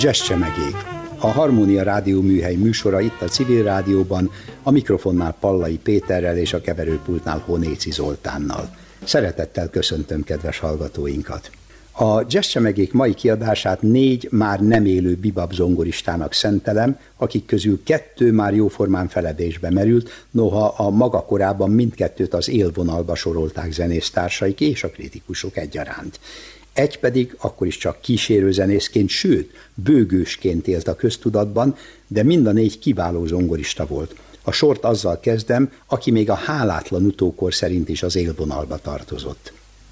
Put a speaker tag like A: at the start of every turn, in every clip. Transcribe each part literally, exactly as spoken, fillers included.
A: Jazz Csemegék. A Harmónia Rádió műhely műsora itt a Civil Rádióban, a mikrofonnál Pallai Péterrel és a keverőpultnál Honéci Zoltánnal. Szeretettel köszöntöm kedves hallgatóinkat! A Jazz Csemegék mai kiadását négy már nem élő bebop zongoristának szentelem, akik közül kettő már jóformán feledésbe merült, noha a maga korában mindkettőt az élvonalba sorolták zenésztársaik és a kritikusok egyaránt. Egy pedig akkor is csak kísérőzenészként, sőt, bőgősként élt a köztudatban, de mind a négy kiváló zongorista volt. A sort azzal kezdem, aki még a hálátlan utókor szerint is az élvonalba tartozott.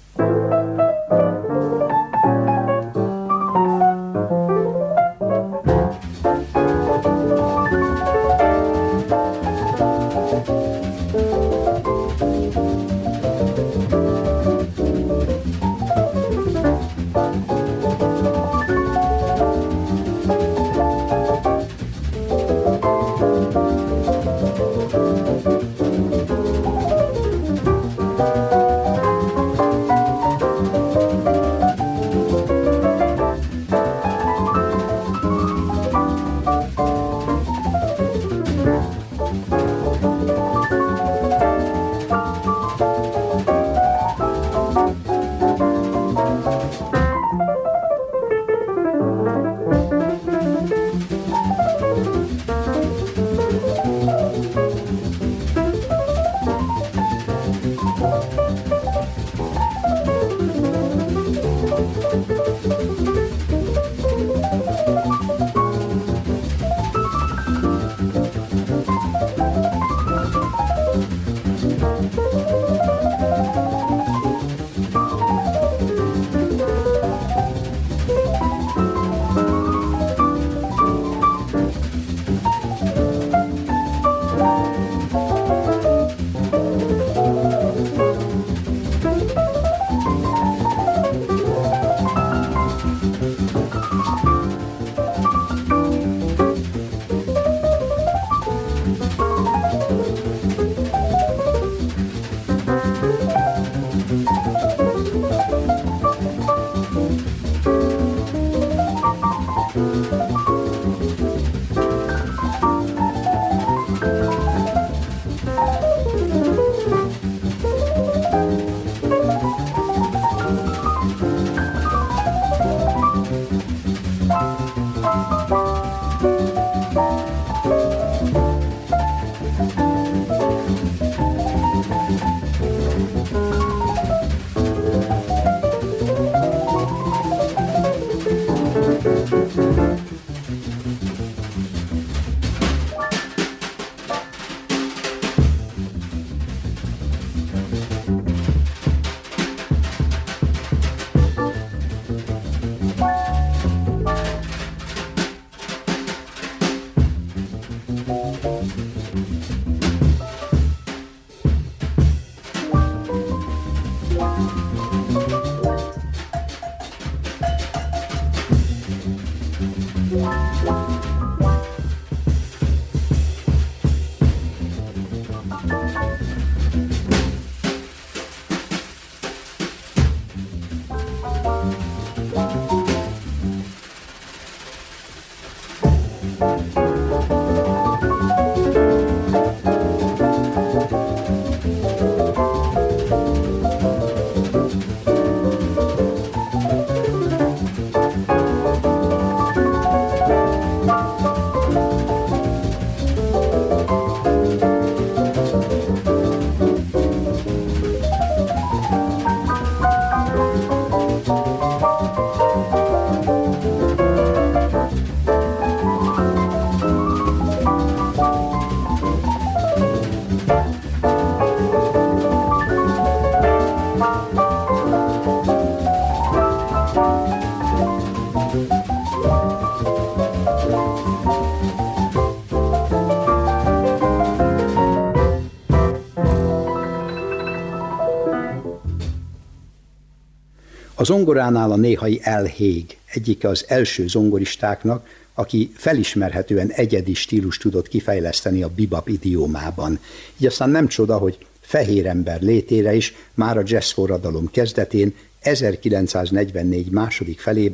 A: A zongoránál a néhai Al Haig, egyike az első zongoristáknak, aki felismerhetően egyedi stílus tudott kifejleszteni a bebop idiómában. Így aztán nem csoda, hogy fehér ember létére is már a jazz forradalom kezdetén, ezerkilencszáznegyvennégy második felében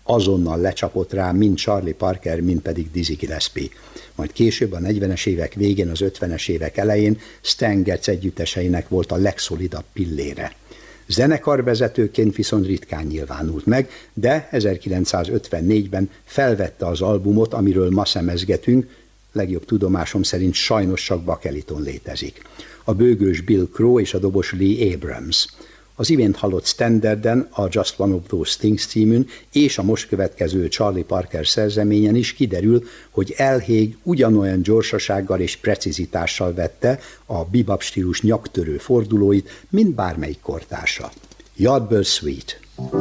A: azonnal lecsapott rá mind Charlie Parker, mind pedig Dizzy Gillespie. Majd később a negyvenes évek végén, az ötvenes évek elején Stan Getz együtteseinek volt a legszolidabb pillére. Zenekarvezetőként viszont ritkán nyilvánult meg, de ezerkilencszázötvennégyben felvette az albumot, amiről ma szemezgetünk, legjobb tudomásom szerint sajnos csak bakeliton létezik. A bőgős Bill Crow és a dobos Lee Abrams. Az imént hallott Standarden, a Just One of Those Things címün és a most következő Charlie Parker szerzeményen is kiderül, hogy Al Haig ugyanolyan gyorsasággal és precizitással vette a bebop stílus nyaktörő fordulóit, mint bármelyik kortársa. Yardbird Suite.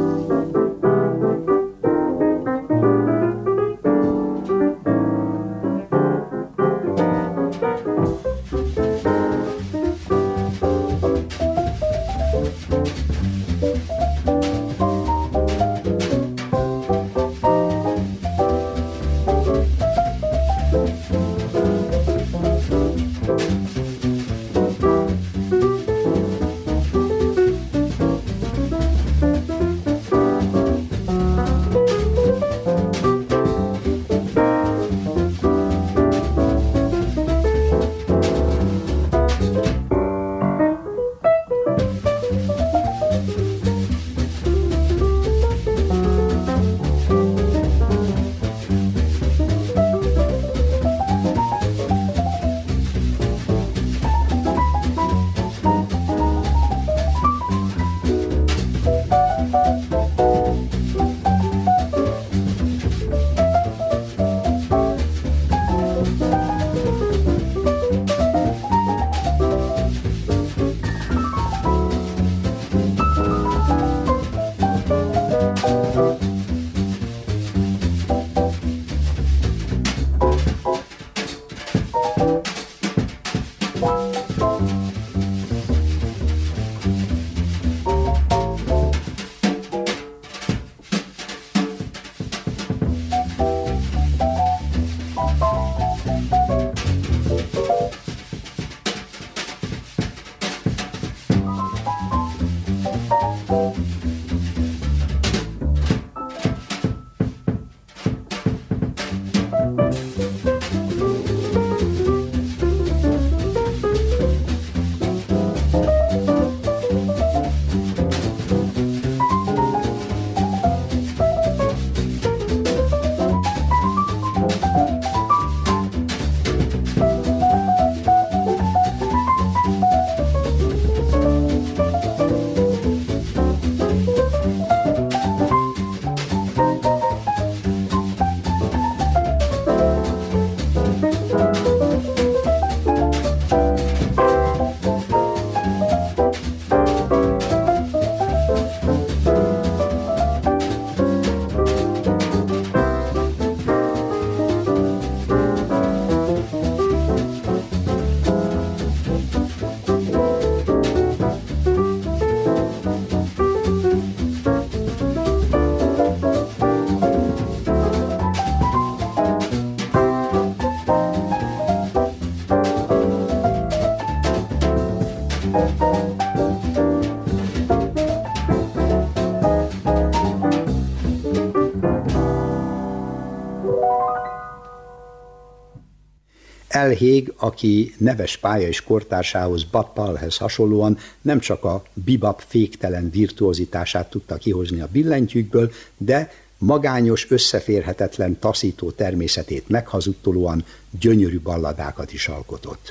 A: Al Haig, aki neves pálya és kortársához Bud Powellhez hasonlóan nem csak a bebop féktelen virtuozitását tudta kihozni a billentyűkből, de magányos, összeférhetetlen, taszító természetét meghazudtolóan gyönyörű balladákat is alkotott.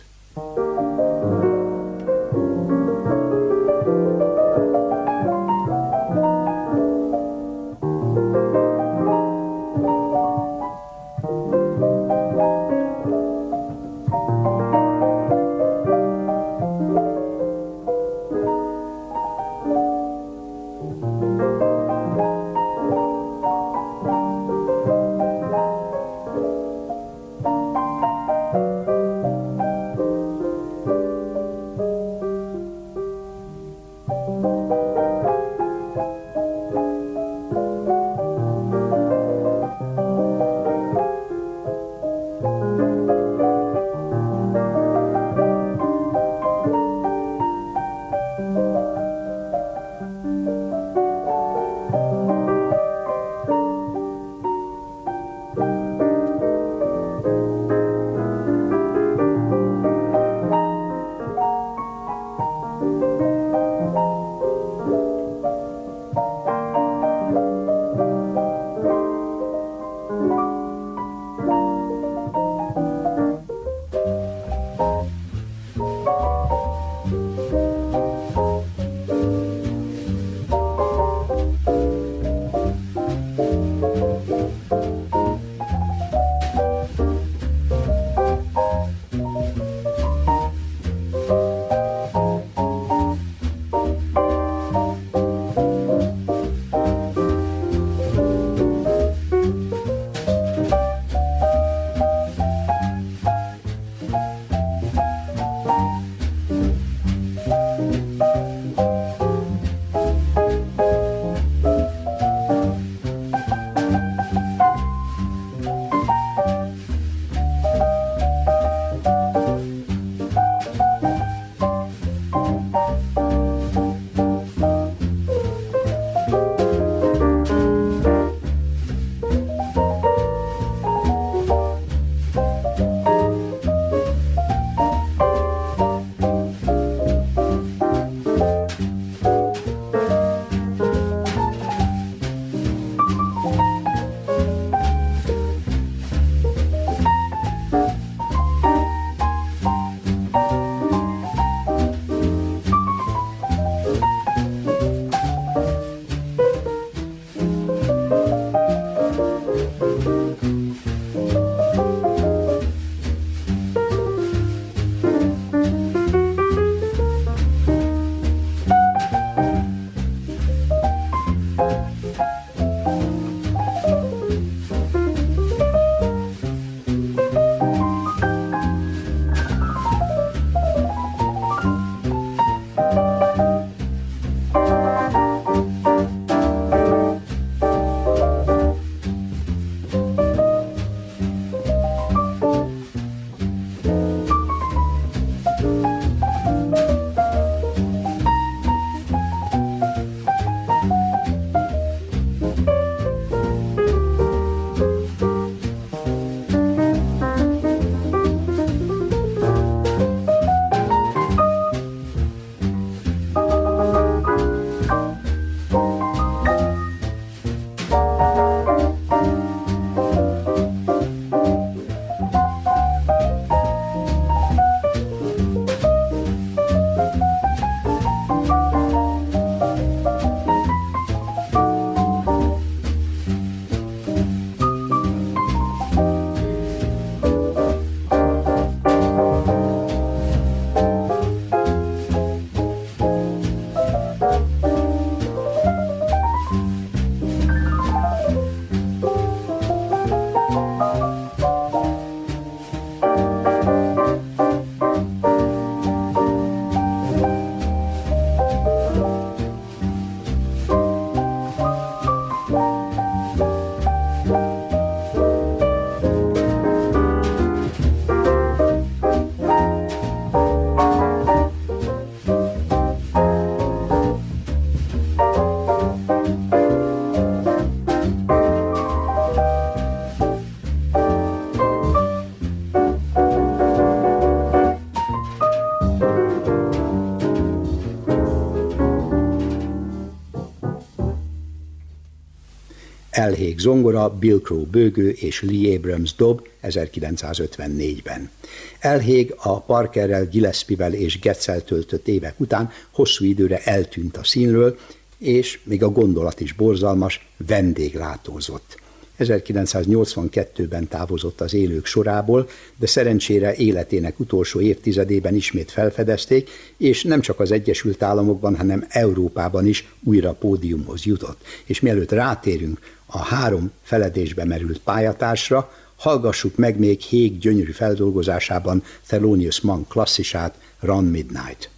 A: Al Haig zongora, Bill Crow bőgő és Lee Abrams dob ezerkilencszázötvennégyben. Al Haig a Parkerrel, Gillespievel és Getzel töltött évek után hosszú időre eltűnt a színről, és még a gondolat is borzalmas, vendéglátózott. ezerkilencszáznyolcvankettőben távozott az élők sorából, de szerencsére életének utolsó évtizedében ismét felfedezték, és nem csak az Egyesült Államokban, hanem Európában is újra pódiumhoz jutott. És mielőtt rátérünk a három feledésbe merült pályatársra, hallgassuk meg még Haig gyönyörű feldolgozásában Thelonious Monk klasszisát, Run Midnight.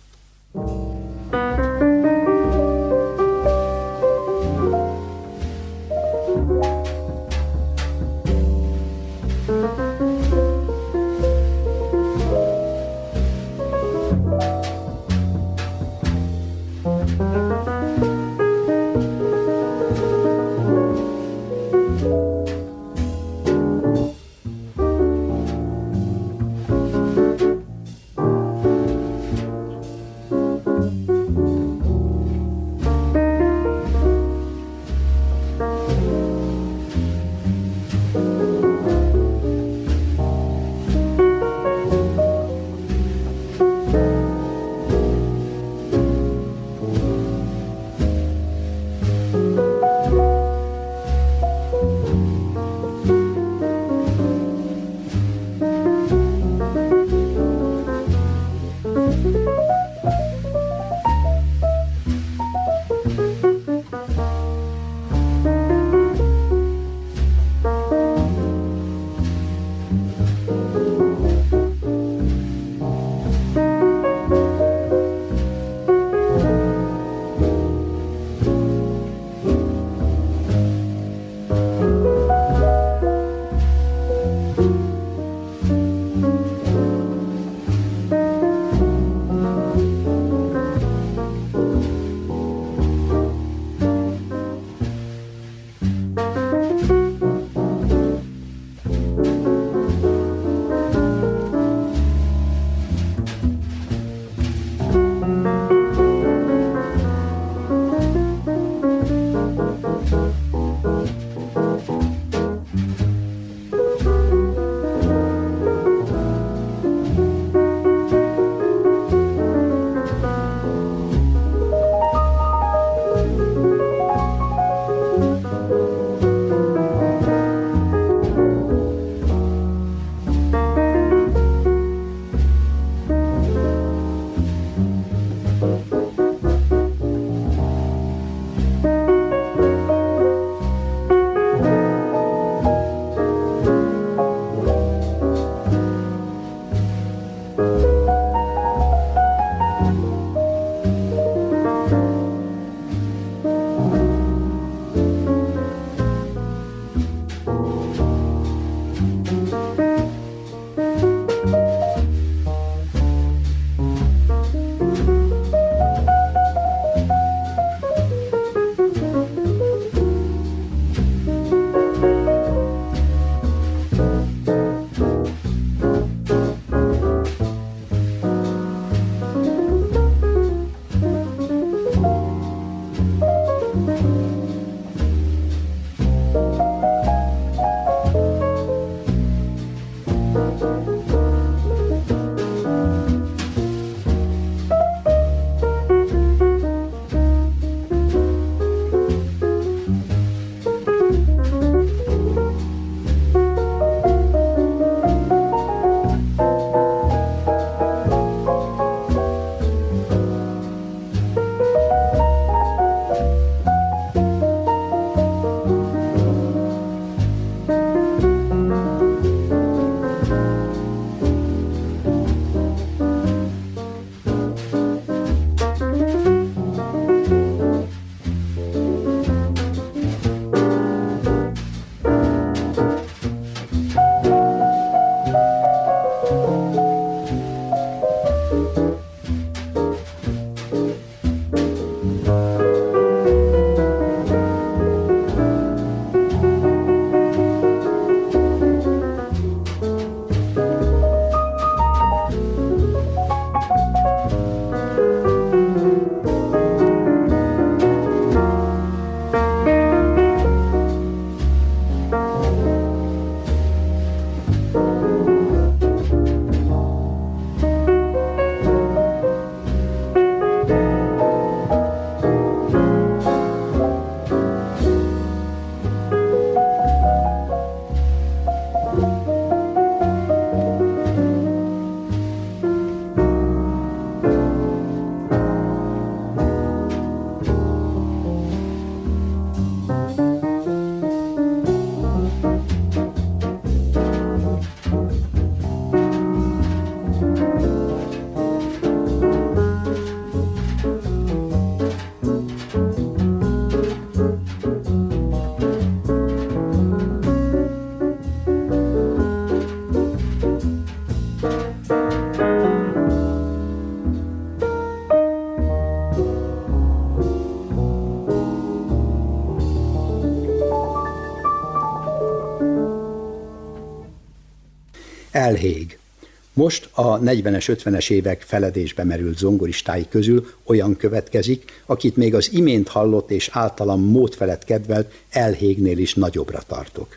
A: Elhég. Most a negyvenes, ötvenes évek feledésbe merült zongoristái közül olyan következik, akit még az imént hallott és általam mód felett kedvelt Elhégnél is nagyobbra tartok.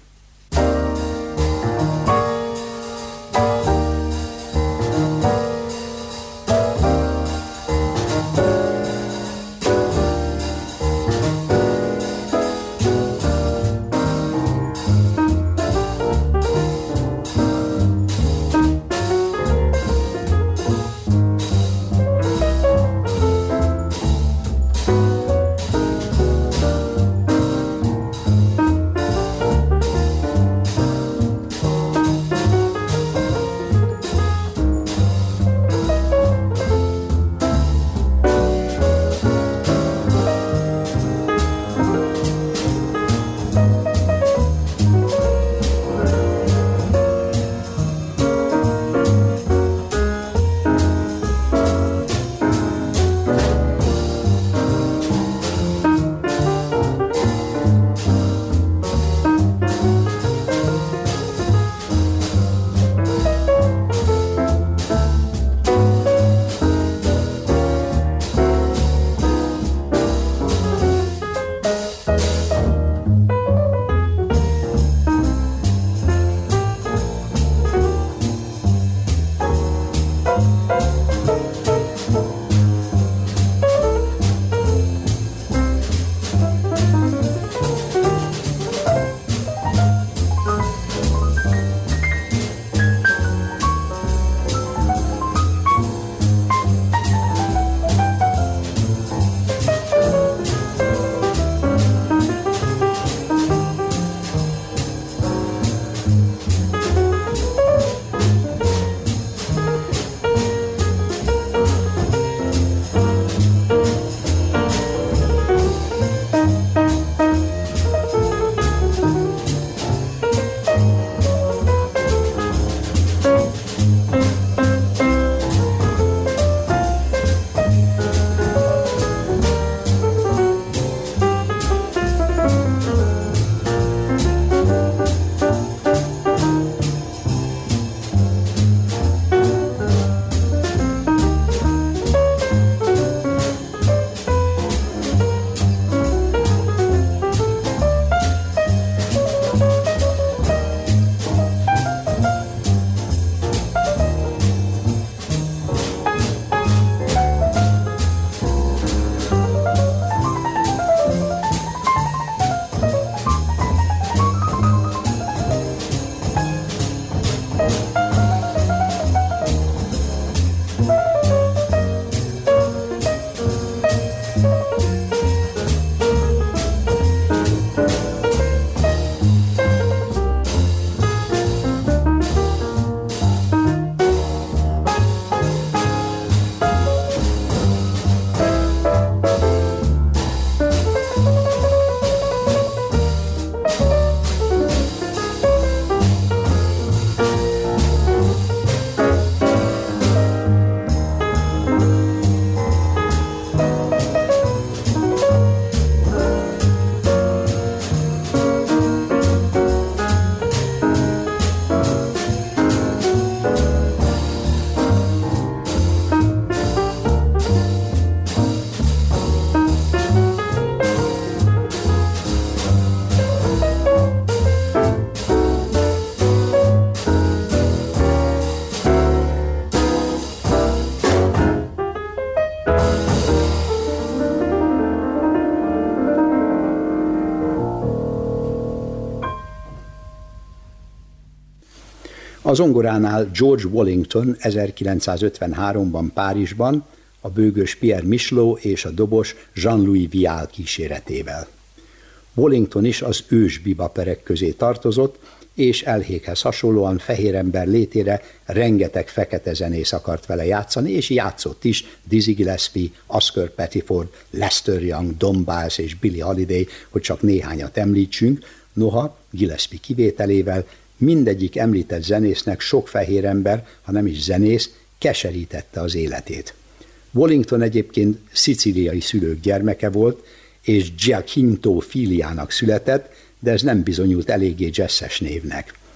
A: A zongoránál George Wallington ezerkilencszázötvenháromban Párizsban, a bőgős Pierre Michelot és a dobos Jean-Louis Vial kíséretével. Wallington is az ős bibaperek közé tartozott, és Elhéghez hasonlóan fehér ember létére rengeteg fekete zenész akart vele játszani, és játszott is Dizzy Gillespie, Oscar Pettiford, Lester Young, Don Byles és Billie Holiday, hogy csak néhányat említsünk, noha Gillespie kivételével mindegyik említett zenésznek sok fehér ember, ha nem is zenész, keserítette az életét. Wallington egyébként szicíliai szülők gyermeke volt, és Giacinto Filiának született, de ez nem bizonyult eléggé jazzes névnek.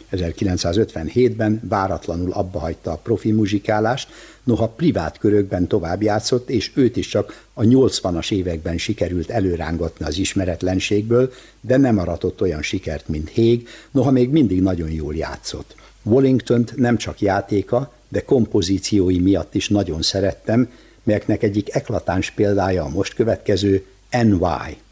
A: ezerkilencszázötvenhétben váratlanul abbahagyta a profi muzsikálást, noha privát körökben tovább játszott, és őt is csak a nyolcvanas években sikerült előrángatni az ismeretlenségből, de nem aratott olyan sikert, mint Hague, noha még mindig nagyon jól játszott. Wallingtont nem csak játéka, de kompozíciói miatt is nagyon szerettem, melyeknek egyik eklatáns példája a most következő en why.